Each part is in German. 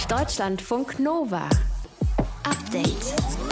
Deutschlandfunk Nova. Update.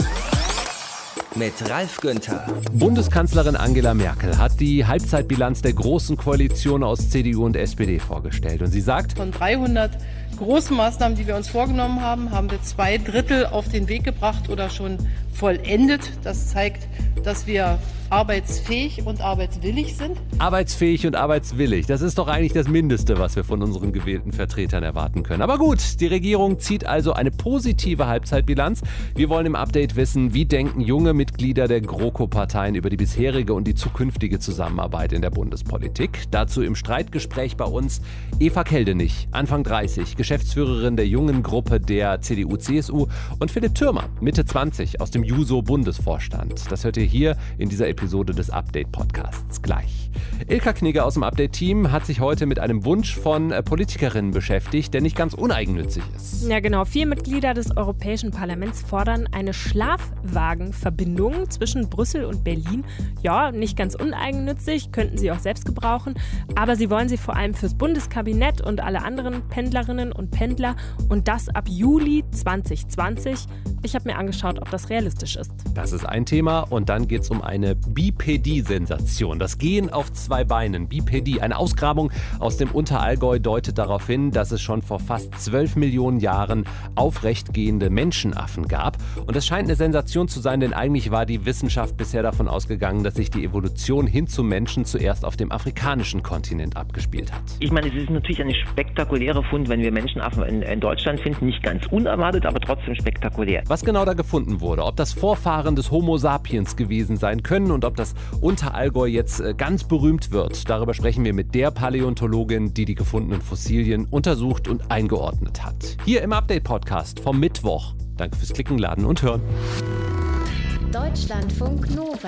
Mit Ralf Günther. Bundeskanzlerin Angela Merkel hat die Halbzeitbilanz der Großen Koalition aus CDU und SPD vorgestellt. Und sie sagt, von 300 großen Maßnahmen, die wir uns vorgenommen haben, haben wir 2/3 auf den Weg gebracht oder schon vollendet. Das zeigt, dass wir arbeitsfähig und arbeitswillig sind. Arbeitsfähig und arbeitswillig, das ist doch eigentlich das Mindeste, was wir von unseren gewählten Vertretern erwarten können. Aber gut, die Regierung zieht also eine positive Halbzeitbilanz. Wir wollen im Update wissen, wie denken junge Mitglieder der GroKo-Parteien über die bisherige und die zukünftige Zusammenarbeit in der Bundespolitik. Dazu im Streitgespräch bei uns Eva Keldenich, Anfang 30, Geschäftsführerin der jungen Gruppe der CDU-CSU und Philipp Thürmer, Mitte 20, aus dem Juso-Bundesvorstand. Das hört ihr hier in dieser Episode des Update-Podcasts gleich. Ilka Knigge aus dem Update-Team hat sich heute mit einem Wunsch von Politikerinnen beschäftigt, der nicht ganz uneigennützig ist. Ja genau, 4 Mitglieder des Europäischen Parlaments fordern eine Schlafwagenverbindung zwischen Brüssel und Berlin. Ja, nicht ganz uneigennützig, könnten sie auch selbst gebrauchen, aber sie wollen sie vor allem fürs Bundeskabinett und alle anderen Pendlerinnen und Pendler und das ab Juli 2020. Ich habe mir angeschaut, ob das realistisch ist. Das ist ein Thema und dann geht es um eine Bipedie-Sensation. Das Gehen auf 2 Beinen, Bipedie. Eine Ausgrabung aus dem Unterallgäu deutet darauf hin, dass es schon vor fast 12 Millionen Jahren aufrechtgehende Menschenaffen gab. Und das scheint eine Sensation zu sein, denn eigentlich war die Wissenschaft bisher davon ausgegangen, dass sich die Evolution hin zum Menschen zuerst auf dem afrikanischen Kontinent abgespielt hat. Ich meine, es ist natürlich ein spektakulärer Fund, wenn wir Menschenaffen in Deutschland finden. Nicht ganz unerwartet, aber trotzdem spektakulär. Was genau da gefunden wurde, ob das Vorfahren des Homo sapiens gewesen sein können und ob das Unterallgäu jetzt ganz berühmt wird, darüber sprechen wir mit der Paläontologin, die die gefundenen Fossilien untersucht und eingeordnet hat. Hier im Update-Podcast vom Mittwoch. Danke fürs Klicken, Laden und Hören. Deutschlandfunk Nova.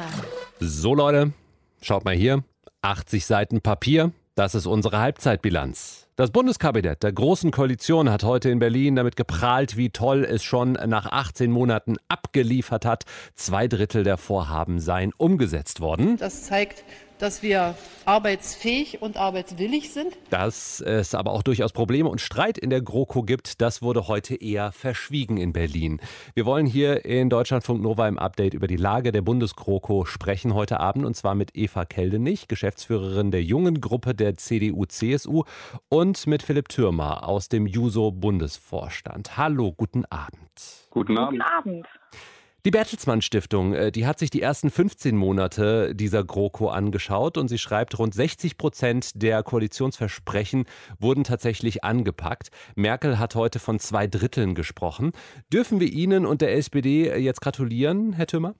So Leute, schaut mal hier, 80 Seiten Papier, das ist unsere Halbzeitbilanz. Das Bundeskabinett der Großen Koalition hat heute in Berlin damit geprahlt, wie toll es schon nach 18 Monaten abgeliefert hat. 2/3 der Vorhaben seien umgesetzt worden. Das zeigt, dass wir arbeitsfähig und arbeitswillig sind. Dass es aber auch durchaus Probleme und Streit in der GroKo gibt, das wurde heute eher verschwiegen in Berlin. Wir wollen hier in Deutschlandfunk Nova im Update über die Lage der Bundes-GroKo sprechen heute Abend und zwar mit Eva Keldenich, Geschäftsführerin der jungen Gruppe der CDU-CSU und mit Philipp Thürmer aus dem Juso-Bundesvorstand. Hallo, guten Abend. Guten Abend. Guten Abend. Die Bertelsmann Stiftung, die hat sich die ersten 15 Monate dieser GroKo angeschaut und sie schreibt, rund 60% der Koalitionsversprechen wurden tatsächlich angepackt. Merkel hat heute von 2/3 gesprochen. Dürfen wir Ihnen und der SPD jetzt gratulieren, Herr Thürmer?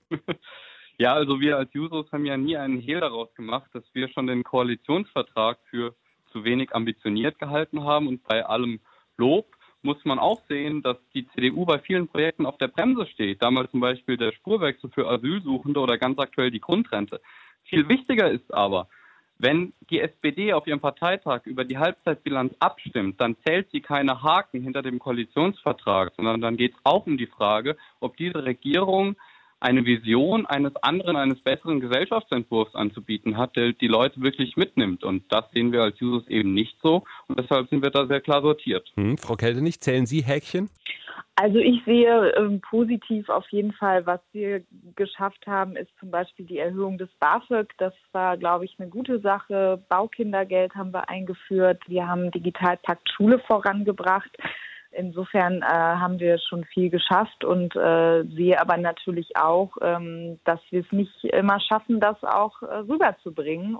Ja, also wir als Jusos haben ja nie einen Hehl daraus gemacht, dass wir schon den Koalitionsvertrag für zu wenig ambitioniert gehalten haben und bei allem Lob muss man auch sehen, dass die CDU bei vielen Projekten auf der Bremse steht. Damals zum Beispiel der Spurwechsel für Asylsuchende oder ganz aktuell die Grundrente. Viel wichtiger ist aber, wenn die SPD auf ihrem Parteitag über die Halbzeitbilanz abstimmt, dann zählt sie keine Haken hinter dem Koalitionsvertrag, sondern dann geht es auch um die Frage, ob diese Regierung eine Vision eines besseren Gesellschaftsentwurfs anzubieten hat, der die Leute wirklich mitnimmt. Und das sehen wir als Jusos eben nicht so. Und deshalb sind wir da sehr klar sortiert. Frau Keldenich, zählen Sie Häkchen? Also ich sehe positiv auf jeden Fall, was wir geschafft haben, ist zum Beispiel die Erhöhung des BAföG. Das war, glaube ich, eine gute Sache. Baukindergeld haben wir eingeführt. Wir haben Digitalpakt Schule vorangebracht. Insofern haben wir schon viel geschafft und sehe aber natürlich auch, dass wir es nicht immer schaffen, das auch rüberzubringen.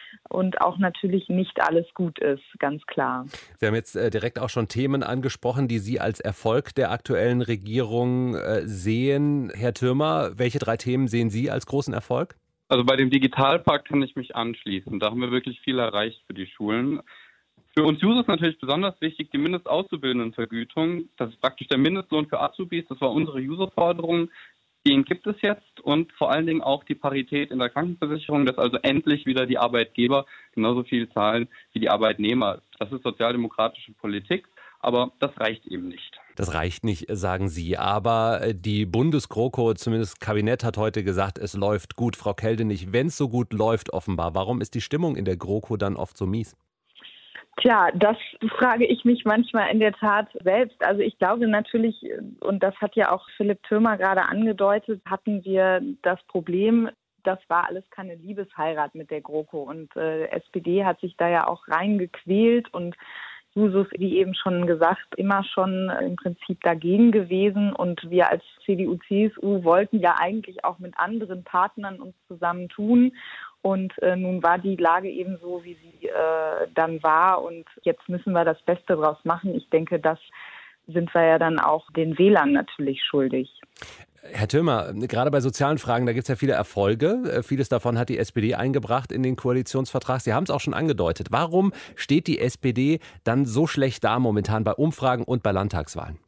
Und auch natürlich nicht alles gut ist, ganz klar. Sie haben jetzt direkt auch schon Themen angesprochen, die Sie als Erfolg der aktuellen Regierung sehen. Herr Thürmer, welche 3 Themen sehen Sie als großen Erfolg? Also bei dem Digitalpakt kann ich mich anschließen. Da haben wir wirklich viel erreicht für die Schulen. Für uns Jusos ist natürlich besonders wichtig die Mindestauszubildendenvergütung. Das ist praktisch der Mindestlohn für Azubis. Das war unsere Juso-Forderung. Den gibt es jetzt und vor allen Dingen auch die Parität in der Krankenversicherung, dass also endlich wieder die Arbeitgeber genauso viel zahlen wie die Arbeitnehmer. Das ist sozialdemokratische Politik, aber das reicht eben nicht. Das reicht nicht, sagen Sie. Aber die Bundes-GroKo, zumindest das Kabinett, hat heute gesagt, es läuft gut. Frau Keldenich, wenn es so gut läuft offenbar, warum ist die Stimmung in der GroKo dann oft so mies? Tja, das frage ich mich manchmal in der Tat selbst. Also ich glaube natürlich, und das hat ja auch Philipp Thürmer gerade angedeutet, hatten wir das Problem, das war alles keine Liebesheirat mit der GroKo. Und SPD hat sich da ja auch reingequält und Jusos, wie eben schon gesagt, immer schon im Prinzip dagegen gewesen. Und wir als CDU, CSU wollten ja eigentlich auch mit anderen Partnern uns zusammentun. Und nun war die Lage eben so, wie sie dann war. Und jetzt müssen wir das Beste draus machen. Ich denke, das sind wir ja dann auch den Wählern natürlich schuldig. Herr Thürmer, gerade bei sozialen Fragen, da gibt es ja viele Erfolge. Vieles davon hat die SPD eingebracht in den Koalitionsvertrag. Sie haben es auch schon angedeutet. Warum steht die SPD dann so schlecht da momentan bei Umfragen und bei Landtagswahlen?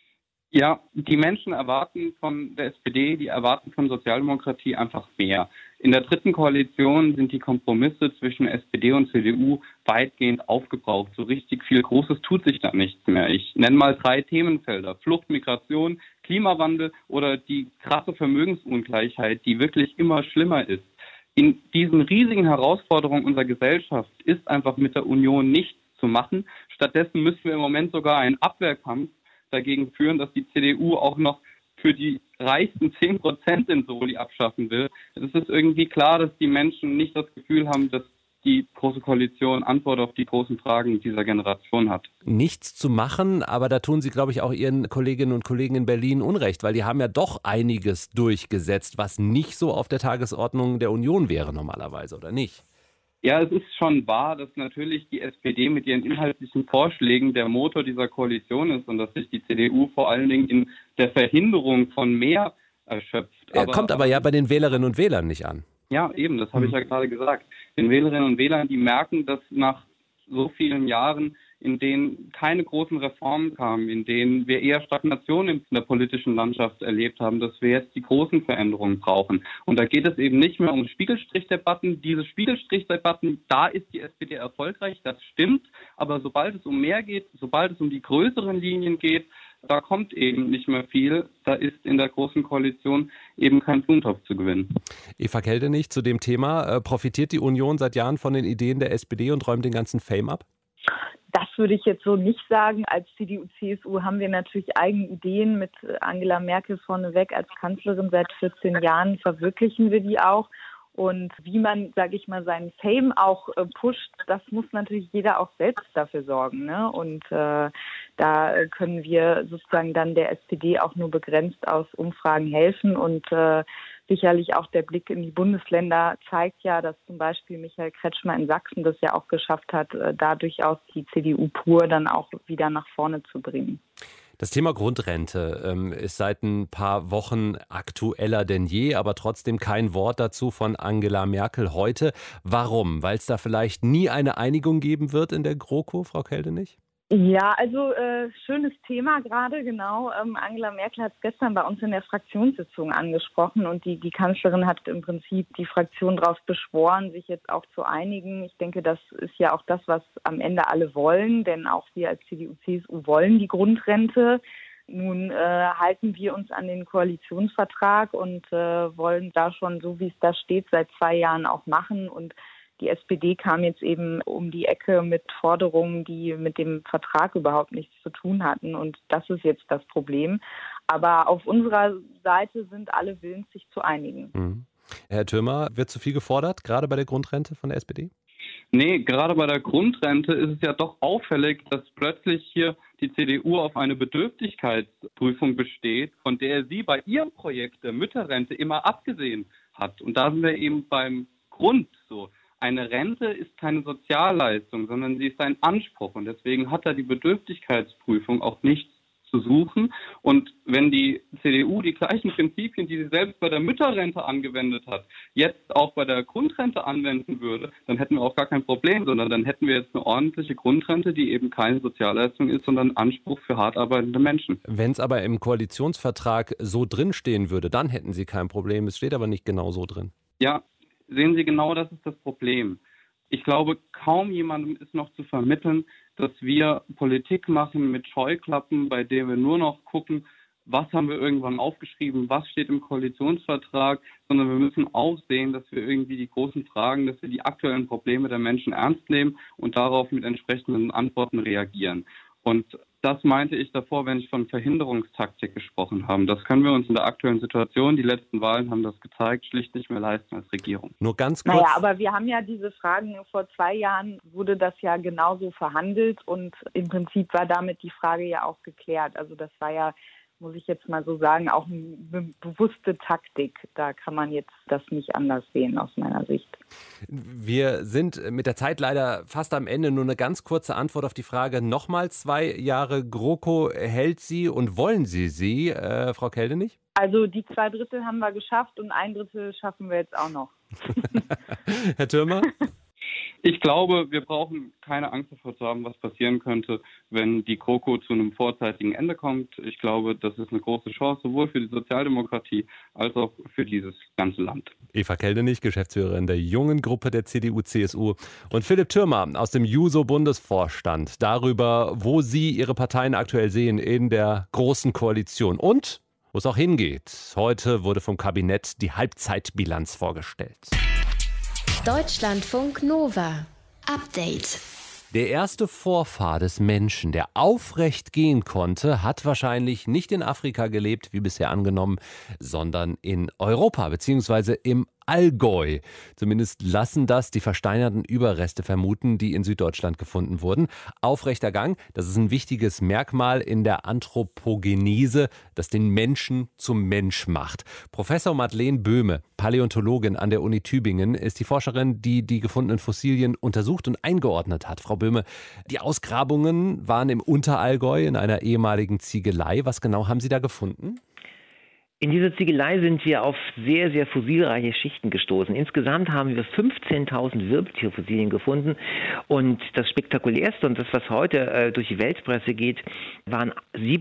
Ja, die Menschen erwarten von der SPD, die erwarten von Sozialdemokratie einfach mehr. In der dritten Koalition sind die Kompromisse zwischen SPD und CDU weitgehend aufgebraucht. So richtig viel Großes tut sich da nichts mehr. Ich nenne mal 3 Themenfelder: Flucht, Migration, Klimawandel oder die krasse Vermögensungleichheit, die wirklich immer schlimmer ist. In diesen riesigen Herausforderungen unserer Gesellschaft ist einfach mit der Union nichts zu machen. Stattdessen müssen wir im Moment sogar einen Abwehrkampf dagegen führen, dass die CDU auch noch für die reichsten 10% den Soli abschaffen will. Es ist irgendwie klar, dass die Menschen nicht das Gefühl haben, dass die Große Koalition Antwort auf die großen Fragen dieser Generation hat. Nichts zu machen, aber da tun Sie, glaube ich, auch Ihren Kolleginnen und Kollegen in Berlin Unrecht, weil die haben ja doch einiges durchgesetzt, was nicht so auf der Tagesordnung der Union wäre normalerweise, oder nicht? Ja, es ist schon wahr, dass natürlich die SPD mit ihren inhaltlichen Vorschlägen der Motor dieser Koalition ist und dass sich die CDU vor allen Dingen in der Verhinderung von mehr erschöpft. Kommt aber ja bei den Wählerinnen und Wählern nicht an. Ja, eben, das habe ich ja gerade gesagt. Den Wählerinnen und Wählern, die merken, dass nach so vielen Jahren, in denen keine großen Reformen kamen, in denen wir eher Stagnation in der politischen Landschaft erlebt haben, dass wir jetzt die großen Veränderungen brauchen. Und da geht es eben nicht mehr um Spiegelstrichdebatten. Diese Spiegelstrichdebatten, da ist die SPD erfolgreich, das stimmt. Aber sobald es um mehr geht, sobald es um die größeren Linien geht, da kommt eben nicht mehr viel. Da ist in der Großen Koalition eben kein Blumentopf zu gewinnen. Eva Keldenich, zu dem Thema, profitiert die Union seit Jahren von den Ideen der SPD und räumt den ganzen Fame ab? Das würde ich jetzt so nicht sagen. Als CDU, CSU haben wir natürlich eigene Ideen mit Angela Merkel vorneweg als Kanzlerin. Seit 14 Jahren verwirklichen wir die auch. Und wie man, sage ich mal, seinen Fame auch pusht, das muss natürlich jeder auch selbst dafür sorgen, ne? Und da können wir sozusagen dann der SPD auch nur begrenzt aus Umfragen helfen. Und sicherlich auch der Blick in die Bundesländer zeigt ja, dass zum Beispiel Michael Kretschmer in Sachsen das ja auch geschafft hat, da durchaus die CDU pur dann auch wieder nach vorne zu bringen. Das Thema Grundrente ist seit ein paar Wochen aktueller denn je, aber trotzdem kein Wort dazu von Angela Merkel heute. Warum? Weil es da vielleicht nie eine Einigung geben wird in der GroKo, Frau Keldenich? Ja, also schönes Thema gerade, genau. Angela Merkel hat es gestern bei uns in der Fraktionssitzung angesprochen und die Kanzlerin hat im Prinzip die Fraktion darauf beschworen, sich jetzt auch zu einigen. Ich denke, das ist ja auch das, was am Ende alle wollen, denn auch wir als CDU, CSU wollen die Grundrente. Nun halten wir uns an den Koalitionsvertrag und wollen da schon, so wie es da steht, seit 2 Jahren auch machen. Und die SPD kam jetzt eben um die Ecke mit Forderungen, die mit dem Vertrag überhaupt nichts zu tun hatten. Und das ist jetzt das Problem. Aber auf unserer Seite sind alle willens, sich zu einigen. Mhm. Herr Thürmer, wird zu viel gefordert, gerade bei der Grundrente von der SPD? Nee, gerade bei der Grundrente ist es ja doch auffällig, dass plötzlich hier die CDU auf eine Bedürftigkeitsprüfung besteht, von der sie bei ihrem Projekt der Mütterrente immer abgesehen hat. Und da sind wir eben beim Grund so. Eine Rente ist keine Sozialleistung, sondern sie ist ein Anspruch. Und deswegen hat da die Bedürftigkeitsprüfung auch nichts zu suchen. Und wenn die CDU die gleichen Prinzipien, die sie selbst bei der Mütterrente angewendet hat, jetzt auch bei der Grundrente anwenden würde, dann hätten wir auch gar kein Problem, sondern dann hätten wir jetzt eine ordentliche Grundrente, die eben keine Sozialleistung ist, sondern ein Anspruch für hart arbeitende Menschen. Wenn es aber im Koalitionsvertrag so drinstehen würde, dann hätten Sie kein Problem. Es steht aber nicht genau so drin. Ja, sehen Sie, genau das ist das Problem. Ich glaube, kaum jemandem ist noch zu vermitteln, dass wir Politik machen mit Scheuklappen, bei der wir nur noch gucken, was haben wir irgendwann aufgeschrieben, was steht im Koalitionsvertrag, sondern wir müssen auch sehen, dass wir irgendwie die großen Fragen, dass wir die aktuellen Probleme der Menschen ernst nehmen und darauf mit entsprechenden Antworten reagieren. Und das meinte ich davor, wenn ich von Verhinderungstaktik gesprochen habe. Das können wir uns in der aktuellen Situation, die letzten Wahlen haben das gezeigt, schlicht nicht mehr leisten als Regierung. Nur ganz kurz. Naja, aber wir haben ja diese Fragen, vor 2 Jahren wurde das ja genauso verhandelt und im Prinzip war damit die Frage ja auch geklärt. Also das war ja, muss ich jetzt mal so sagen, auch eine bewusste Taktik. Da kann man jetzt das nicht anders sehen aus meiner Sicht. Wir sind mit der Zeit leider fast am Ende. Nur eine ganz kurze Antwort auf die Frage. Nochmal 2 Jahre GroKo, hält Sie und wollen Sie, Frau Keldenich? Also die 2/3 haben wir geschafft und 1/3 schaffen wir jetzt auch noch. Herr Thürmer? Ich glaube, wir brauchen keine Angst davor zu haben, was passieren könnte, wenn die GroKo zu einem vorzeitigen Ende kommt. Ich glaube, das ist eine große Chance, sowohl für die Sozialdemokratie als auch für dieses ganze Land. Eva Keldenich, Geschäftsführerin der jungen Gruppe der CDU-CSU, und Philipp Thürmer aus dem Juso-Bundesvorstand darüber, wo Sie Ihre Parteien aktuell sehen in der Großen Koalition und wo es auch hingeht. Heute wurde vom Kabinett die Halbzeitbilanz vorgestellt. Deutschlandfunk Nova. Update. Der erste Vorfahr des Menschen, der aufrecht gehen konnte, hat wahrscheinlich nicht in Afrika gelebt, wie bisher angenommen, sondern in Europa bzw. im Allgäu. Zumindest lassen das die versteinerten Überreste vermuten, die in Süddeutschland gefunden wurden. Aufrechter Gang, das ist ein wichtiges Merkmal in der Anthropogenese, das den Menschen zum Mensch macht. Professor Madeleine Böhme, Paläontologin an der Uni Tübingen, ist die Forscherin, die die gefundenen Fossilien untersucht und eingeordnet hat. Frau Böhme, die Ausgrabungen waren im Unterallgäu in einer ehemaligen Ziegelei. Was genau haben Sie da gefunden? In dieser Ziegelei sind wir auf sehr, sehr fossilreiche Schichten gestoßen. Insgesamt haben wir 15.000 Wirbeltierfossilien gefunden. Und das Spektakulärste und das, was heute durch die Weltpresse geht, waren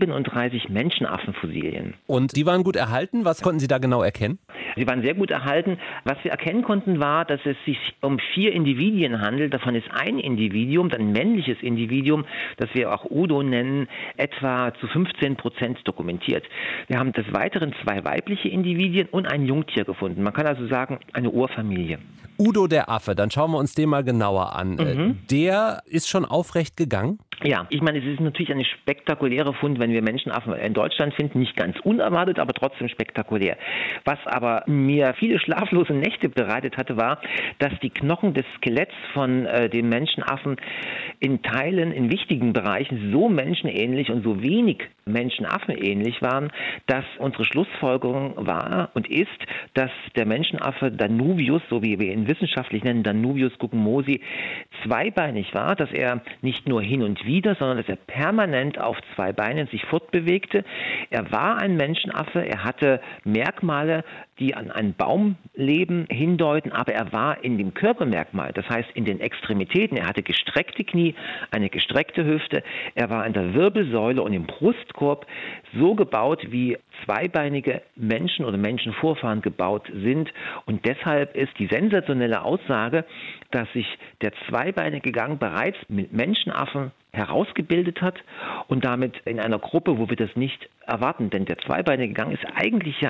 37 Menschenaffenfossilien. Und die waren gut erhalten? Was konnten Sie da genau erkennen? Sie waren sehr gut erhalten. Was wir erkennen konnten, war, dass es sich um 4 Individuen handelt. Davon ist ein Individuum, ein männliches Individuum, das wir auch Udo nennen, etwa zu 15% dokumentiert. Wir haben des Weiteren 2 weibliche Individuen und ein Jungtier gefunden. Man kann also sagen, eine Urfamilie. Udo der Affe, dann schauen wir uns den mal genauer an. Der ist schon aufrecht gegangen? Ja, ich meine, es ist natürlich eine spektakuläre Fund, wenn wir Menschenaffen in Deutschland finden. Nicht ganz unerwartet, aber trotzdem spektakulär. Was aber mir viele schlaflose Nächte bereitet hatte, war, dass die Knochen des Skeletts von dem Menschenaffen in Teilen, in wichtigen Bereichen so menschenähnlich und so wenig menschenaffenähnlich waren, dass unsere Schlussfolgerung war und ist, dass der Menschenaffe Danuvius, so wie wir ihn wissenschaftlich nennen, Danuvius gugggenmosi, zweibeinig war, dass er nicht nur hin und wieder, sondern dass er permanent auf 2 Beinen sich fortbewegte. Er war ein Menschenaffe, er hatte Merkmale, die an ein Baumleben hindeuten, aber er war in dem Körpermerkmal, das heißt in den Extremitäten, er hatte gestreckte Knie, eine gestreckte Hüfte, er war in der Wirbelsäule und im Brustkorb so gebaut, wie zweibeinige Menschen oder Menschenvorfahren gebaut sind. Und deshalb ist die sensationelle Aussage, dass sich der zweibeinige Gang bereits mit Menschenaffen herausgebildet hat und damit in einer Gruppe, wo wir das nicht erwarten. Denn der zweibeinige Gang ist eigentlich ja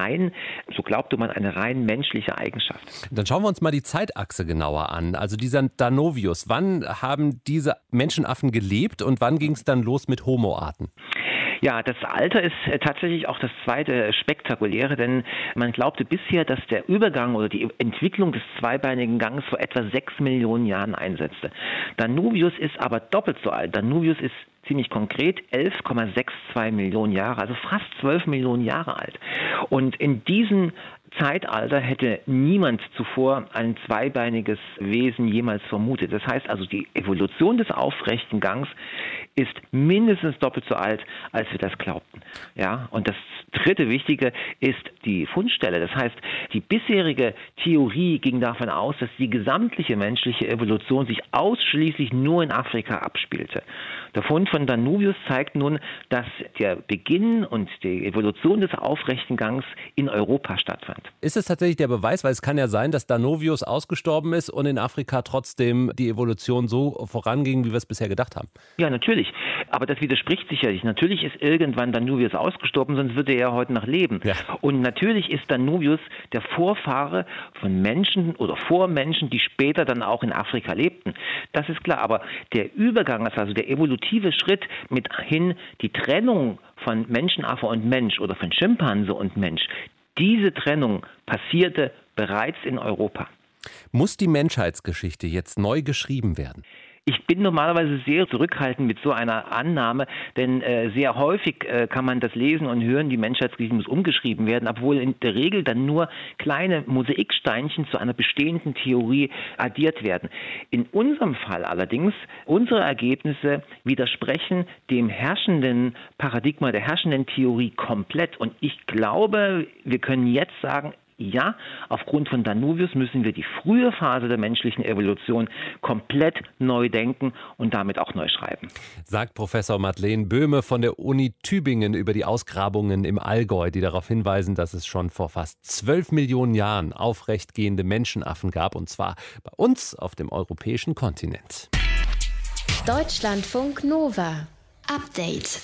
so glaubte man, eine rein menschliche Eigenschaft. Dann schauen wir uns mal die Zeitachse genauer an. Also dieser Danuvius, wann haben diese Menschenaffen gelebt und wann ging es dann los mit Homo-Arten? Ja, das Alter ist tatsächlich auch das zweite Spektakuläre, denn man glaubte bisher, dass der Übergang oder die Entwicklung des zweibeinigen Gangs vor etwa 6 Millionen Jahren einsetzte. Danuvius ist aber doppelt so alt. Danuvius ist ziemlich konkret 11,62 Millionen Jahre, also fast 12 Millionen Jahre alt. Und in diesem Zeitalter hätte niemand zuvor ein zweibeiniges Wesen jemals vermutet. Das heißt also, die Evolution des aufrechten Gangs ist mindestens doppelt so alt, als wir das glaubten. Ja, und das dritte Wichtige ist die Fundstelle. Das heißt, die bisherige Theorie ging davon aus, dass die gesamtliche menschliche Evolution sich ausschließlich nur in Afrika abspielte. Der Fund von Danuvius zeigt nun, dass der Beginn und die Evolution des aufrechten Gangs in Europa stattfand. Ist es tatsächlich der Beweis, weil es kann ja sein, dass Danuvius ausgestorben ist und in Afrika trotzdem die Evolution so voranging, wie wir es bisher gedacht haben? Ja, natürlich. natürlich. Aber das widerspricht sicherlich. Natürlich ist irgendwann Danuvius ausgestorben, sonst würde er ja heute noch leben. Ja. Und natürlich ist Danuvius der Vorfahre von Menschen oder Vormenschen, die später dann auch in Afrika lebten. Das ist klar. Aber der Übergang, also der evolutive Schritt mithin die Trennung von Menschenaffe und Mensch oder von Schimpanse und Mensch, diese Trennung passierte bereits in Europa. Muss die Menschheitsgeschichte jetzt neu geschrieben werden? Ich bin normalerweise sehr zurückhaltend mit so einer Annahme, denn sehr häufig kann man das lesen und hören, die Menschheitsgeschichte muss umgeschrieben werden, obwohl in der Regel dann nur kleine Mosaiksteinchen zu einer bestehenden Theorie addiert werden. In unserem Fall allerdings, unsere Ergebnisse widersprechen dem herrschenden Paradigma, der herrschenden Theorie komplett. Und ich glaube, wir können jetzt sagen, ja, aufgrund von Danuvius müssen wir die frühe Phase der menschlichen Evolution komplett neu denken und damit auch neu schreiben. Sagt Professor Madeleine Böhme von der Uni Tübingen über die Ausgrabungen im Allgäu, die darauf hinweisen, dass es schon vor fast 12 Millionen Jahren aufrechtgehende Menschenaffen gab, und zwar bei uns auf dem europäischen Kontinent. Deutschlandfunk Nova. Update.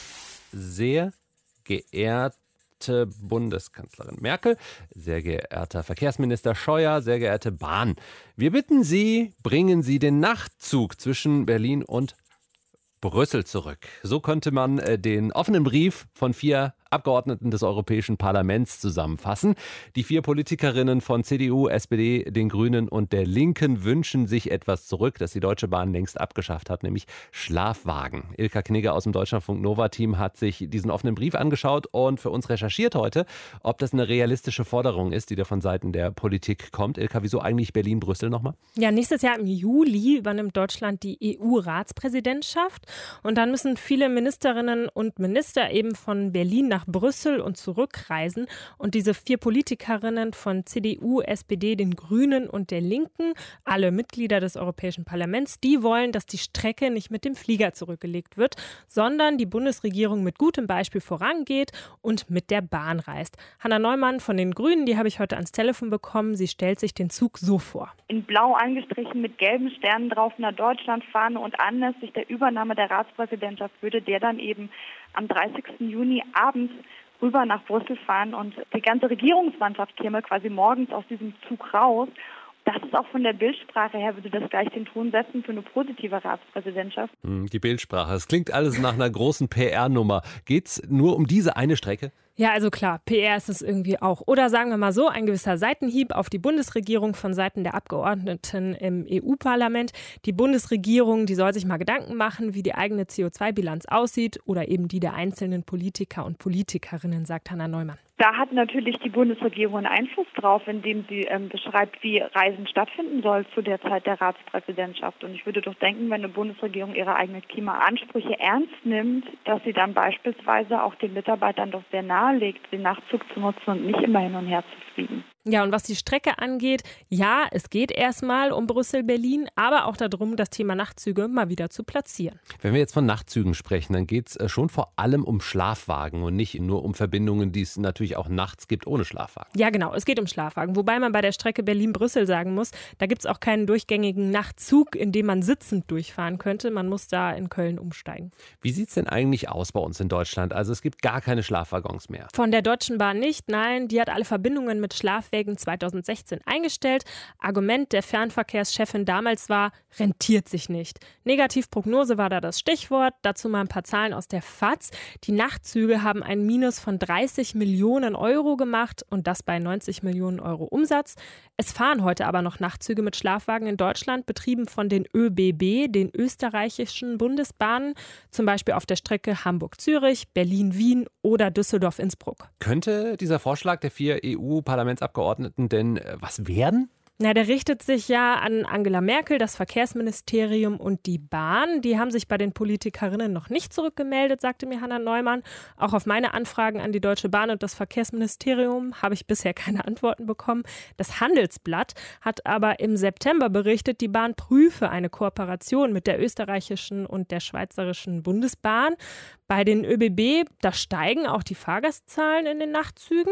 Sehr geehrte Bundeskanzlerin Merkel, sehr geehrter Verkehrsminister Scheuer, sehr geehrte Bahn. Wir bitten Sie, bringen Sie den Nachtzug zwischen Berlin und Brüssel zurück. So könnte man den offenen Brief von 4 Abgeordneten des Europäischen Parlaments zusammenfassen. Die 4 Politikerinnen von CDU, SPD, den Grünen und der Linken wünschen sich etwas zurück, das die Deutsche Bahn längst abgeschafft hat, nämlich Schlafwagen. Ilka Knigge aus dem Deutschlandfunk Nova-Team hat sich diesen offenen Brief angeschaut und für uns recherchiert heute, ob das eine realistische Forderung ist, die da von Seiten der Politik kommt. Ilka, wieso eigentlich Berlin-Brüssel nochmal? Ja, nächstes Jahr im Juli übernimmt Deutschland die EU-Ratspräsidentschaft und dann müssen viele Ministerinnen und Minister eben von Berlin nach Brüssel und zurückreisen. Und diese 4 Politikerinnen von CDU, SPD, den Grünen und der Linken, alle Mitglieder des Europäischen Parlaments, die wollen, dass die Strecke nicht mit dem Flieger zurückgelegt wird, sondern die Bundesregierung mit gutem Beispiel vorangeht und mit der Bahn reist. Hanna Neumann von den Grünen, die habe ich heute ans Telefon bekommen. Sie stellt sich den Zug so vor. In blau angestrichen mit gelben Sternen drauf einer Deutschlandfahne und anlässlich der Übernahme der Ratspräsidentschaft würde der dann eben am 30. Juni abends rüber nach Brüssel fahren und die ganze Regierungsmannschaft käme quasi morgens aus diesem Zug raus. Das ist auch von der Bildsprache her, würde das gleich den Ton setzen für eine positive Ratspräsidentschaft. Die Bildsprache, das klingt alles nach einer großen PR-Nummer. Geht's nur um diese eine Strecke? Ja, also klar, PR ist es irgendwie auch. Oder sagen wir mal so, ein gewisser Seitenhieb auf die Bundesregierung von Seiten der Abgeordneten im EU-Parlament. Die Bundesregierung, die soll sich mal Gedanken machen, wie die eigene CO2-Bilanz aussieht oder eben die der einzelnen Politiker und Politikerinnen, sagt Hanna Neumann. Da hat natürlich die Bundesregierung einen Einfluss drauf, indem sie beschreibt, wie Reisen stattfinden soll zu der Zeit der Ratspräsidentschaft. Und ich würde doch denken, wenn eine Bundesregierung ihre eigenen Klimaansprüche ernst nimmt, dass sie dann beispielsweise auch den Mitarbeitern doch sehr nahelegt, den Nachtzug zu nutzen und nicht immer hin und her zu fliegen. Ja, und was die Strecke angeht, ja, es geht erstmal um Brüssel-Berlin, aber auch darum, das Thema Nachtzüge mal wieder zu platzieren. Wenn wir jetzt von Nachtzügen sprechen, dann geht es schon vor allem um Schlafwagen und nicht nur um Verbindungen, die es natürlich auch nachts gibt ohne Schlafwagen. Ja, genau, es geht um Schlafwagen. Wobei man bei der Strecke Berlin-Brüssel sagen muss, da gibt es auch keinen durchgängigen Nachtzug, in dem man sitzend durchfahren könnte. Man muss da in Köln umsteigen. Wie sieht es denn eigentlich aus bei uns in Deutschland? Also es gibt gar keine Schlafwaggons mehr. Von der Deutschen Bahn nicht, nein, die hat alle Verbindungen mit Schlafwägen 2016 eingestellt. Argument der Fernverkehrschefin damals war, rentiert sich nicht. Negativprognose war da das Stichwort. Dazu mal ein paar Zahlen aus der FAZ. Die Nachtzüge haben ein Minus von 30 Millionen Euro gemacht und das bei 90 Millionen Euro Umsatz. Es fahren heute aber noch Nachtzüge mit Schlafwagen in Deutschland, betrieben von den ÖBB, den österreichischen Bundesbahnen, zum Beispiel auf der Strecke Hamburg-Zürich, Berlin-Wien oder Düsseldorf-Innsbruck. Könnte dieser Vorschlag der 4 EU-Parlamentsabgeordneten denn was werden? Na, der richtet sich ja an Angela Merkel, das Verkehrsministerium und die Bahn. Die haben sich bei den Politikerinnen noch nicht zurückgemeldet, sagte mir Hanna Neumann. Auch auf meine Anfragen an die Deutsche Bahn und das Verkehrsministerium habe ich bisher keine Antworten bekommen. Das Handelsblatt hat aber im September berichtet, die Bahn prüfe eine Kooperation mit der österreichischen und der schweizerischen Bundesbahn. Bei den ÖBB, da steigen auch die Fahrgastzahlen in den Nachtzügen.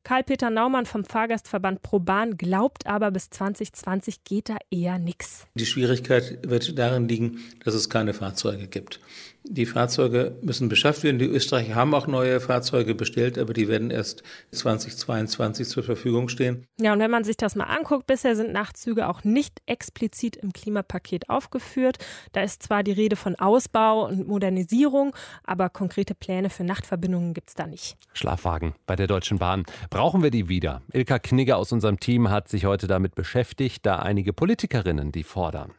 Karl-Peter Naumann vom Fahrgastverband ProBahn glaubt aber, bis 2020 geht da eher nichts. Die Schwierigkeit wird darin liegen, dass es keine Fahrzeuge gibt. Die Fahrzeuge müssen beschafft werden. Die Österreicher haben auch neue Fahrzeuge bestellt, aber die werden erst 2022 zur Verfügung stehen. Ja, und wenn man sich das mal anguckt, bisher sind Nachtzüge auch nicht explizit im Klimapaket aufgeführt. Da ist zwar die Rede von Ausbau und Modernisierung, aber konkrete Pläne für Nachtverbindungen gibt es da nicht. Schlafwagen bei der Deutschen Bahn. Brauchen wir die wieder? Ilka Knigge aus unserem Team hat sich heute damit beschäftigt, da einige Politikerinnen die fordern.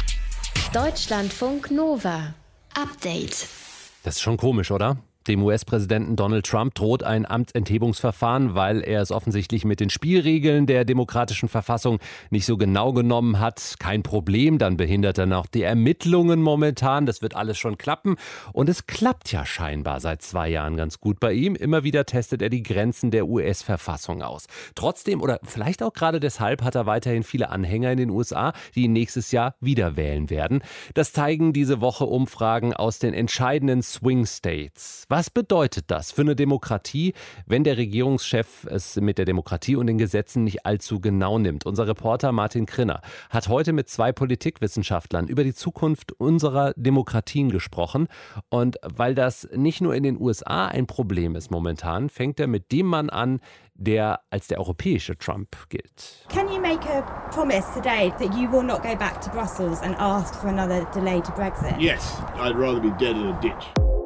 Deutschlandfunk Nova. Update. Das ist schon komisch, oder? Dem US-Präsidenten Donald Trump droht ein Amtsenthebungsverfahren, weil er es offensichtlich mit den Spielregeln der demokratischen Verfassung nicht so genau genommen hat. Kein Problem, dann behindert er noch die Ermittlungen momentan. Das wird alles schon klappen. Und es klappt ja scheinbar seit 2 Jahren ganz gut bei ihm. Immer wieder testet er die Grenzen der US-Verfassung aus. Trotzdem oder vielleicht auch gerade deshalb hat er weiterhin viele Anhänger in den USA, die ihn nächstes Jahr wieder wählen werden. Das zeigen diese Woche Umfragen aus den entscheidenden Swing States. Was bedeutet das für eine Demokratie, wenn der Regierungschef es mit der Demokratie und den Gesetzen nicht allzu genau nimmt? Unser Reporter Martin Krinner hat heute mit 2 Politikwissenschaftlern über die Zukunft unserer Demokratien gesprochen. Und weil das nicht nur in den USA ein Problem ist momentan, fängt er mit dem Mann an, der als der europäische Trump gilt. Can you make a promise today that you will not go back to Brussels and ask for another delay to Brexit? Yes, I'd rather be dead in a ditch.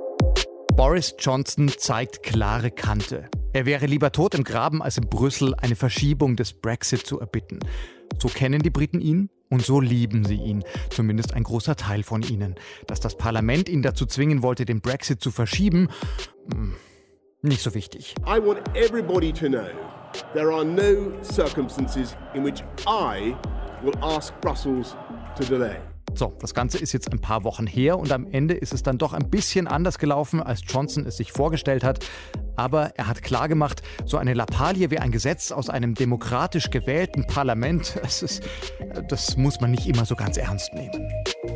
Boris Johnson zeigt klare Kante. Er wäre lieber tot im Graben, als in Brüssel eine Verschiebung des Brexit zu erbitten. So kennen die Briten ihn und so lieben sie ihn. Zumindest ein großer Teil von ihnen. Dass das Parlament ihn dazu zwingen wollte, den Brexit zu verschieben, nicht so wichtig. I want everybody to know there are no circumstances in which I will ask Brussels to delay. So, das Ganze ist jetzt ein paar Wochen her und am Ende ist es dann doch ein bisschen anders gelaufen, als Johnson es sich vorgestellt hat. Aber er hat klargemacht, so eine Lappalie wie ein Gesetz aus einem demokratisch gewählten Parlament, das muss man nicht immer so ganz ernst nehmen.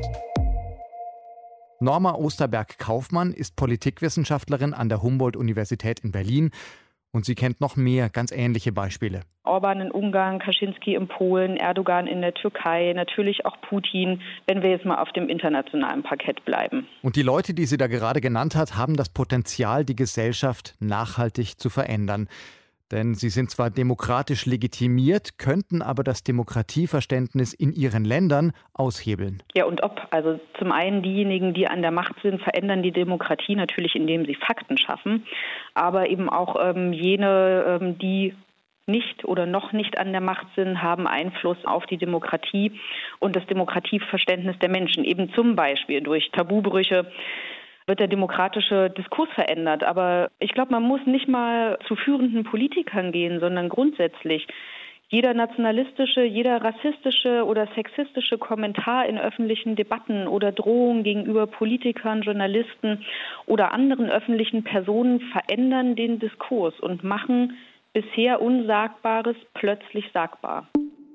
Norma Osterberg-Kaufmann ist Politikwissenschaftlerin an der Humboldt-Universität in Berlin. Und sie kennt noch mehr ganz ähnliche Beispiele. Orban in Ungarn, Kaczynski in Polen, Erdogan in der Türkei, natürlich auch Putin, wenn wir jetzt mal auf dem internationalen Parkett bleiben. Und die Leute, die sie da gerade genannt hat, haben das Potenzial, die Gesellschaft nachhaltig zu verändern. Denn sie sind zwar demokratisch legitimiert, könnten aber das Demokratieverständnis in ihren Ländern aushebeln. Ja, und ob. Also zum einen diejenigen, die an der Macht sind, verändern die Demokratie natürlich, indem sie Fakten schaffen. Aber eben auch jene, die nicht oder noch nicht an der Macht sind, haben Einfluss auf die Demokratie und das Demokratieverständnis der Menschen. Eben zum Beispiel durch Tabubrüche wird der demokratische Diskurs verändert. Aber ich glaube, man muss nicht mal zu führenden Politikern gehen, sondern grundsätzlich. Jeder nationalistische, jeder rassistische oder sexistische Kommentar in öffentlichen Debatten oder Drohungen gegenüber Politikern, Journalisten oder anderen öffentlichen Personen verändern den Diskurs und machen bisher Unsagbares plötzlich sagbar.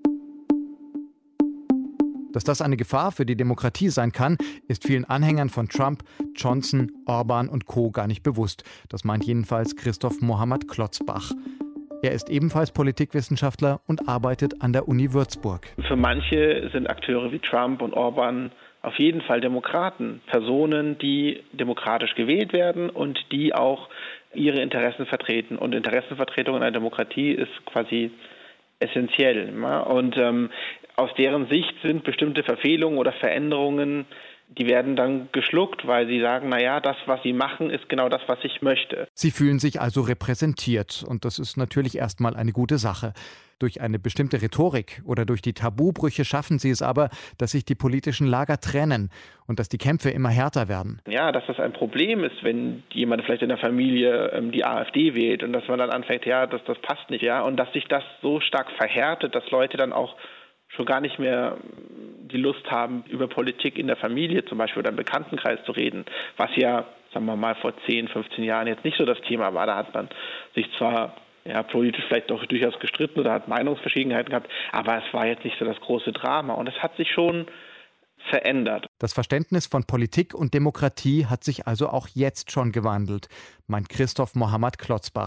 Dass das eine Gefahr für die Demokratie sein kann, ist vielen Anhängern von Trump, Johnson, Orban und Co. gar nicht bewusst. Das meint jedenfalls Christoph Mohammed Klotzbach. Er ist ebenfalls Politikwissenschaftler und arbeitet an der Uni Würzburg. Für manche sind Akteure wie Trump und Orban auf jeden Fall Demokraten. Personen, die demokratisch gewählt werden und die auch ihre Interessen vertreten. Und Interessenvertretung in einer Demokratie ist quasi essentiell. Und aus deren Sicht sind bestimmte Verfehlungen oder Veränderungen, die werden dann geschluckt, weil sie sagen, naja, das, was sie machen, ist genau das, was ich möchte. Sie fühlen sich also repräsentiert und das ist natürlich erstmal eine gute Sache. Durch eine bestimmte Rhetorik oder durch die Tabubrüche schaffen sie es aber, dass sich die politischen Lager trennen und dass die Kämpfe immer härter werden. Ja, dass das ein Problem ist, wenn jemand vielleicht in der Familie die AfD wählt und dass man dann anfängt, ja, das passt nicht, ja, und dass sich das so stark verhärtet, dass Leute dann auch schon gar nicht mehr die Lust haben, über Politik in der Familie zum Beispiel oder im Bekanntenkreis zu reden, was ja, sagen wir mal, vor 10, 15 Jahren jetzt nicht so das Thema war. Da hat man sich zwar politisch vielleicht doch durchaus gestritten oder hat Meinungsverschiedenheiten gehabt, aber es war jetzt nicht so das große Drama und es hat sich schon verändert. Das Verständnis von Politik und Demokratie hat sich also auch jetzt schon gewandelt, meint Christoph Mohammed Klotzbach.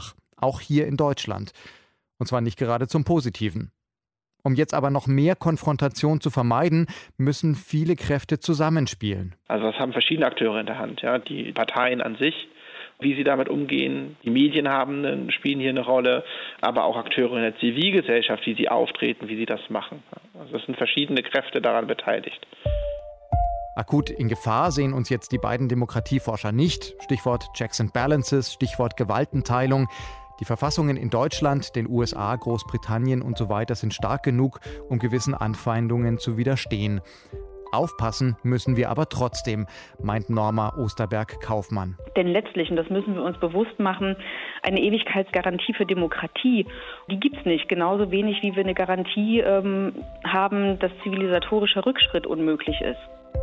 auch hier in Deutschland. Und zwar nicht gerade zum Positiven. Um jetzt aber noch mehr Konfrontation zu vermeiden, müssen viele Kräfte zusammenspielen. Also das haben verschiedene Akteure in der Hand. Ja? Die Parteien an sich, wie sie damit umgehen. Die Medien spielen hier eine Rolle, aber auch Akteure in der Zivilgesellschaft, wie sie auftreten, wie sie das machen. Also es sind verschiedene Kräfte daran beteiligt. Akut in Gefahr sehen uns jetzt die beiden Demokratieforscher nicht. Stichwort Checks and Balances, Stichwort Gewaltenteilung. Die Verfassungen in Deutschland, den USA, Großbritannien und so weiter sind stark genug, um gewissen Anfeindungen zu widerstehen. Aufpassen müssen wir aber trotzdem, meint Norma Osterberg-Kaufmann. Denn letztlich, und das müssen wir uns bewusst machen, eine Ewigkeitsgarantie für Demokratie, die gibt es nicht. Genauso wenig, wie wir eine Garantie haben, dass zivilisatorischer Rückschritt unmöglich ist.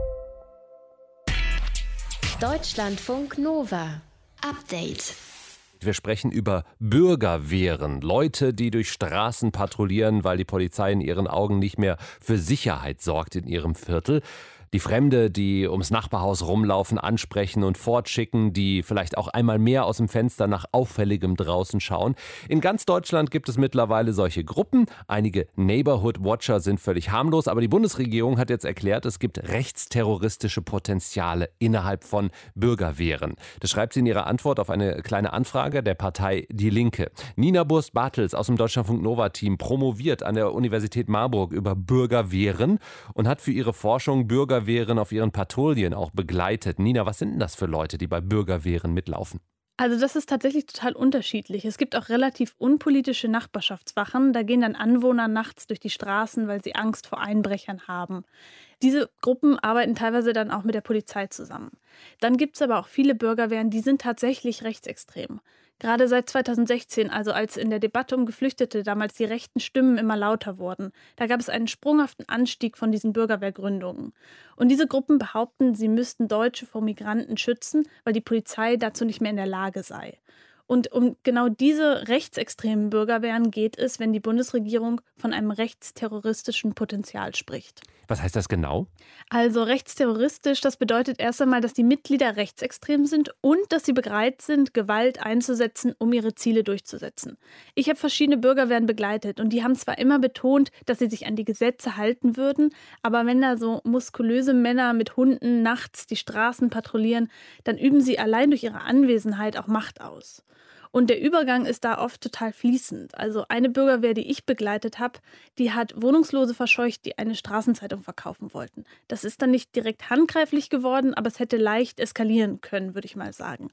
Deutschlandfunk Nova. Update. Wir sprechen über Bürgerwehren, Leute, die durch Straßen patrouillieren, weil die Polizei in ihren Augen nicht mehr für Sicherheit sorgt in ihrem Viertel. Die Fremde, die ums Nachbarhaus rumlaufen, ansprechen und fortschicken, die vielleicht auch einmal mehr aus dem Fenster nach Auffälligem draußen schauen. In ganz Deutschland gibt es mittlerweile solche Gruppen. Einige Neighborhood Watcher sind völlig harmlos, aber die Bundesregierung hat jetzt erklärt, es gibt rechtsterroristische Potenziale innerhalb von Bürgerwehren. Das schreibt sie in ihrer Antwort auf eine kleine Anfrage der Partei Die Linke. Nina Burst-Bartels aus dem Deutschlandfunk Nova-Team promoviert an der Universität Marburg über Bürgerwehren und hat für ihre Forschung Bürgerwehren auf ihren Patrouillen auch begleitet. Nina, was sind denn das für Leute, die bei Bürgerwehren mitlaufen? Also das ist tatsächlich total unterschiedlich. Es gibt auch relativ unpolitische Nachbarschaftswachen. Da gehen dann Anwohner nachts durch die Straßen, weil sie Angst vor Einbrechern haben. Diese Gruppen arbeiten teilweise dann auch mit der Polizei zusammen. Dann gibt es aber auch viele Bürgerwehren, die sind tatsächlich rechtsextrem. Gerade seit 2016, also als in der Debatte um Geflüchtete damals die rechten Stimmen immer lauter wurden, da gab es einen sprunghaften Anstieg von diesen Bürgerwehrgründungen. Und diese Gruppen behaupten, sie müssten Deutsche vor Migranten schützen, weil die Polizei dazu nicht mehr in der Lage sei. Und um genau diese rechtsextremen Bürgerwehren geht es, wenn die Bundesregierung von einem rechtsterroristischen Potenzial spricht. Was heißt das genau? Also rechtsterroristisch, das bedeutet erst einmal, dass die Mitglieder rechtsextrem sind und dass sie bereit sind, Gewalt einzusetzen, um ihre Ziele durchzusetzen. Ich habe verschiedene Bürgerwehren begleitet und die haben zwar immer betont, dass sie sich an die Gesetze halten würden, aber wenn da so muskulöse Männer mit Hunden nachts die Straßen patrouillieren, dann üben sie allein durch ihre Anwesenheit auch Macht aus. Und der Übergang ist da oft total fließend. Also eine Bürgerwehr, die ich begleitet habe, die hat Wohnungslose verscheucht, die eine Straßenzeitung verkaufen wollten. Das ist dann nicht direkt handgreiflich geworden, aber es hätte leicht eskalieren können, würde ich mal sagen.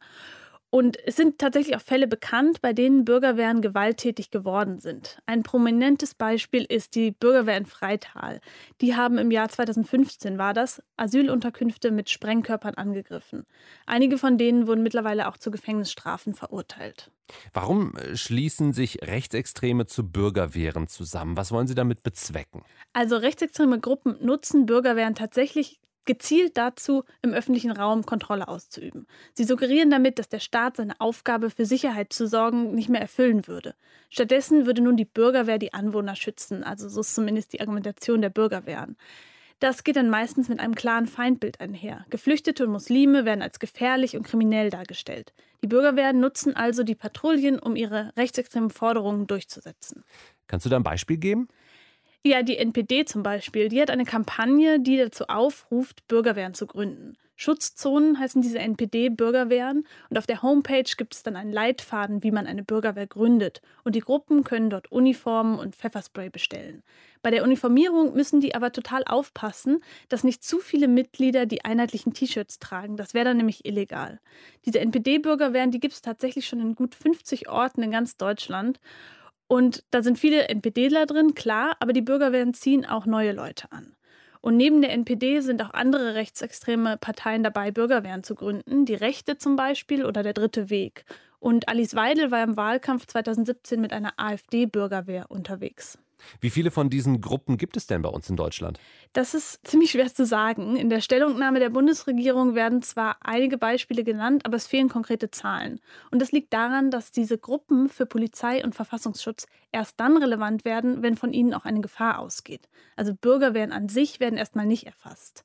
Und es sind tatsächlich auch Fälle bekannt, bei denen Bürgerwehren gewalttätig geworden sind. Ein prominentes Beispiel ist die Bürgerwehr in Freital. Die haben im Jahr 2015, Asylunterkünfte mit Sprengkörpern angegriffen. Einige von denen wurden mittlerweile auch zu Gefängnisstrafen verurteilt. Warum schließen sich Rechtsextreme zu Bürgerwehren zusammen? Was wollen sie damit bezwecken? Also rechtsextreme Gruppen nutzen Bürgerwehren tatsächlich gezielt dazu, im öffentlichen Raum Kontrolle auszuüben. Sie suggerieren damit, dass der Staat seine Aufgabe, für Sicherheit zu sorgen, nicht mehr erfüllen würde. Stattdessen würde nun die Bürgerwehr die Anwohner schützen. Also so ist zumindest die Argumentation der Bürgerwehren. Das geht dann meistens mit einem klaren Feindbild einher. Geflüchtete und Muslime werden als gefährlich und kriminell dargestellt. Die Bürgerwehren nutzen also die Patrouillen, um ihre rechtsextremen Forderungen durchzusetzen. Kannst du da ein Beispiel geben? Ja, die NPD zum Beispiel, die hat eine Kampagne, die dazu aufruft, Bürgerwehren zu gründen. Schutzzonen heißen diese NPD-Bürgerwehren und auf der Homepage gibt es dann einen Leitfaden, wie man eine Bürgerwehr gründet. Und die Gruppen können dort Uniformen und Pfefferspray bestellen. Bei der Uniformierung müssen die aber total aufpassen, dass nicht zu viele Mitglieder die einheitlichen T-Shirts tragen. Das wäre dann nämlich illegal. Diese NPD-Bürgerwehren, die gibt es tatsächlich schon in gut 50 Orten in ganz Deutschland. Und da sind viele NPDler drin, klar, aber die Bürgerwehren ziehen auch neue Leute an. Und neben der NPD sind auch andere rechtsextreme Parteien dabei, Bürgerwehren zu gründen. Die Rechte zum Beispiel oder der Dritte Weg. Und Alice Weidel war im Wahlkampf 2017 mit einer AfD-Bürgerwehr unterwegs. Wie viele von diesen Gruppen gibt es denn bei uns in Deutschland? Das ist ziemlich schwer zu sagen. In der Stellungnahme der Bundesregierung werden zwar einige Beispiele genannt, aber es fehlen konkrete Zahlen. Und das liegt daran, dass diese Gruppen für Polizei und Verfassungsschutz erst dann relevant werden, wenn von ihnen auch eine Gefahr ausgeht. Also Bürgerwehren an sich werden erstmal nicht erfasst.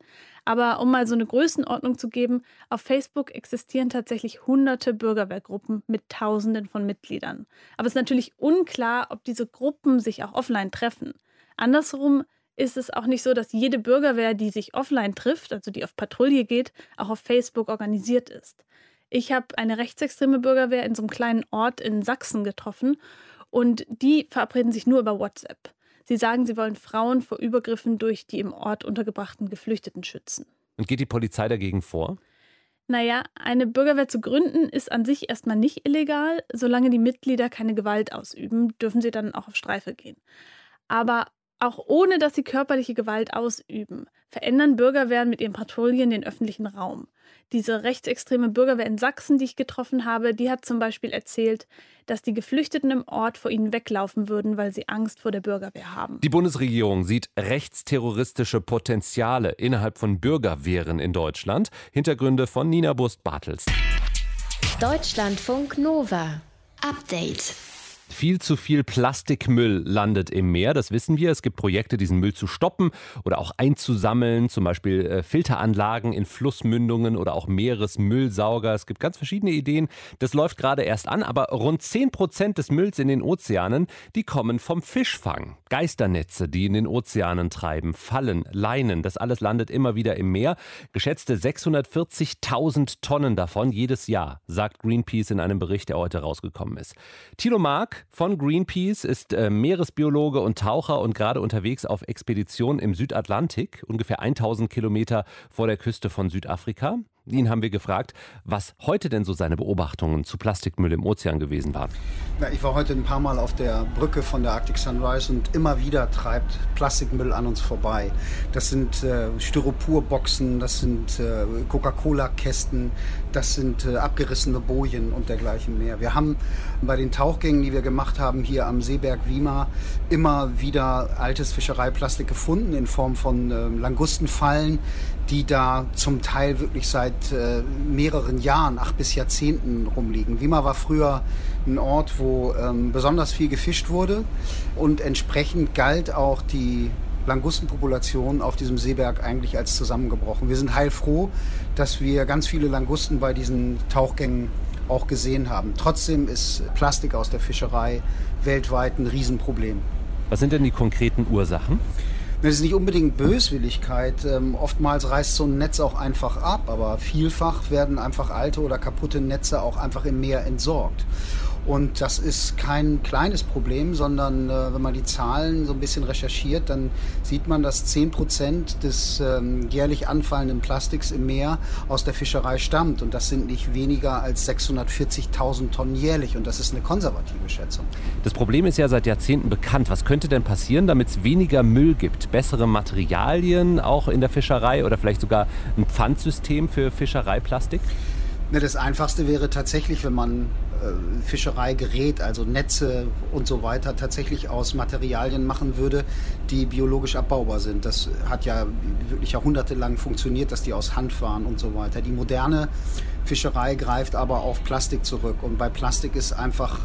Aber um mal so eine Größenordnung zu geben, auf Facebook existieren tatsächlich hunderte Bürgerwehrgruppen mit Tausenden von Mitgliedern. Aber es ist natürlich unklar, ob diese Gruppen sich auch offline treffen. Andersrum ist es auch nicht so, dass jede Bürgerwehr, die sich offline trifft, also die auf Patrouille geht, auch auf Facebook organisiert ist. Ich habe eine rechtsextreme Bürgerwehr in so einem kleinen Ort in Sachsen getroffen und die verabreden sich nur über WhatsApp. Sie sagen, sie wollen Frauen vor Übergriffen durch die im Ort untergebrachten Geflüchteten schützen. Und geht die Polizei dagegen vor? Naja, eine Bürgerwehr zu gründen ist an sich erstmal nicht illegal. Solange die Mitglieder keine Gewalt ausüben, dürfen sie dann auch auf Streife gehen. Aber auch ohne, dass sie körperliche Gewalt ausüben, verändern Bürgerwehren mit ihren Patrouillen den öffentlichen Raum. Diese rechtsextreme Bürgerwehr in Sachsen, die ich getroffen habe, die hat zum Beispiel erzählt, dass die Geflüchteten im Ort vor ihnen weglaufen würden, weil sie Angst vor der Bürgerwehr haben. Die Bundesregierung sieht rechtsterroristische Potenziale innerhalb von Bürgerwehren in Deutschland. Hintergründe von Nina Burst-Bartels. Deutschlandfunk Nova. Update. Viel zu viel Plastikmüll landet im Meer, das wissen wir. Es gibt Projekte, diesen Müll zu stoppen oder auch einzusammeln, zum Beispiel Filteranlagen in Flussmündungen oder auch Meeresmüllsauger. Es gibt ganz verschiedene Ideen. Das läuft gerade erst an, aber rund 10% des Mülls in den Ozeanen, die kommen vom Fischfang. Geisternetze, die in den Ozeanen treiben, Fallen, Leinen, das alles landet immer wieder im Meer. Geschätzte 640.000 Tonnen davon jedes Jahr, sagt Greenpeace in einem Bericht, der heute rausgekommen ist. Thilo Mark von Greenpeace ist Meeresbiologe und Taucher und gerade unterwegs auf Expedition im Südatlantik, ungefähr 1000 Kilometer vor der Küste von Südafrika. Ihn haben wir gefragt, was heute denn so seine Beobachtungen zu Plastikmüll im Ozean gewesen waren. Ja, ich war heute ein paar Mal auf der Brücke von der Arctic Sunrise und immer wieder treibt Plastikmüll an uns vorbei. Das sind Styroporboxen, das sind Coca-Cola-Kästen, das sind abgerissene Bojen und dergleichen mehr. Wir haben bei den Tauchgängen, die wir gemacht haben, hier am Seeberg Wima, immer wieder altes Fischereiplastik gefunden in Form von Langustenfallen, die da zum Teil wirklich seit mehreren Jahren, 8 bis Jahrzehnten rumliegen. Wima war früher ein Ort, wo besonders viel gefischt wurde und entsprechend galt auch die Langustenpopulation auf diesem Seeberg eigentlich als zusammengebrochen. Wir sind heilfroh, dass wir ganz viele Langusten bei diesen Tauchgängen auch gesehen haben. Trotzdem ist Plastik aus der Fischerei weltweit ein Riesenproblem. Was sind denn die konkreten Ursachen? Das ist nicht unbedingt Böswilligkeit. Oftmals reißt so ein Netz auch einfach ab, aber vielfach werden einfach alte oder kaputte Netze auch einfach im Meer entsorgt. Und das ist kein kleines Problem, sondern wenn man die Zahlen so ein bisschen recherchiert, dann sieht man, dass 10% des jährlich anfallenden Plastiks im Meer aus der Fischerei stammt. Und das sind nicht weniger als 640.000 Tonnen jährlich. Und das ist eine konservative Schätzung. Das Problem ist ja seit Jahrzehnten bekannt. Was könnte denn passieren, damit es weniger Müll gibt? Bessere Materialien auch in der Fischerei oder vielleicht sogar ein Pfandsystem für Fischereiplastik? Das Einfachste wäre tatsächlich, wenn man Fischereigerät, also Netze und so weiter, tatsächlich aus Materialien machen würde, die biologisch abbaubar sind. Das hat ja wirklich jahrhundertelang funktioniert, dass die aus Hand waren und so weiter. Die moderne Fischerei greift aber auf Plastik zurück und bei Plastik ist einfach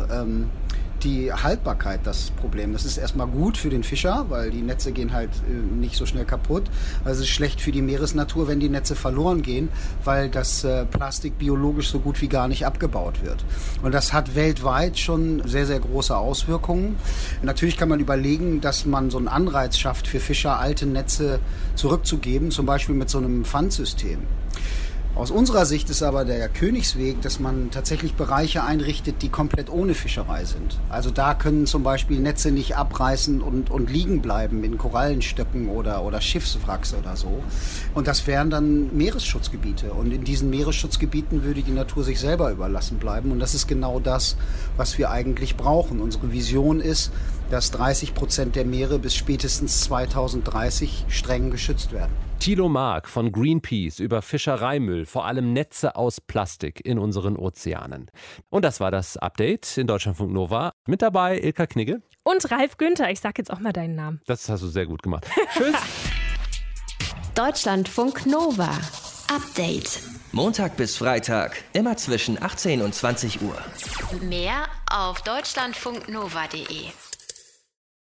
die Haltbarkeit das Problem. Das ist erstmal gut für den Fischer, weil die Netze gehen halt nicht so schnell kaputt. Also es ist schlecht für die Meeresnatur, wenn die Netze verloren gehen, weil das Plastik biologisch so gut wie gar nicht abgebaut wird. Und das hat weltweit schon sehr, sehr große Auswirkungen. Natürlich kann man überlegen, dass man so einen Anreiz schafft für Fischer, alte Netze zurückzugeben, zum Beispiel mit so einem Pfandsystem. Aus unserer Sicht ist aber der Königsweg, dass man tatsächlich Bereiche einrichtet, die komplett ohne Fischerei sind. Also da können zum Beispiel Netze nicht abreißen und liegen bleiben in Korallenstöcken oder Schiffswracks oder so. Und das wären dann Meeresschutzgebiete. Und in diesen Meeresschutzgebieten würde die Natur sich selber überlassen bleiben. Und das ist genau das, was wir eigentlich brauchen. Unsere Vision ist, dass 30% der Meere bis spätestens 2030 streng geschützt werden. Thilo Mark von Greenpeace über Fischereimüll, vor allem Netze aus Plastik in unseren Ozeanen. Und das war das Update in Deutschlandfunk Nova. Mit dabei Ilka Knigge. Und Ralf Günther. Ich sag jetzt auch mal deinen Namen. Das hast du sehr gut gemacht. Tschüss. Deutschlandfunk Nova. Update. Montag bis Freitag, immer zwischen 18 und 20 Uhr. Mehr auf deutschlandfunknova.de.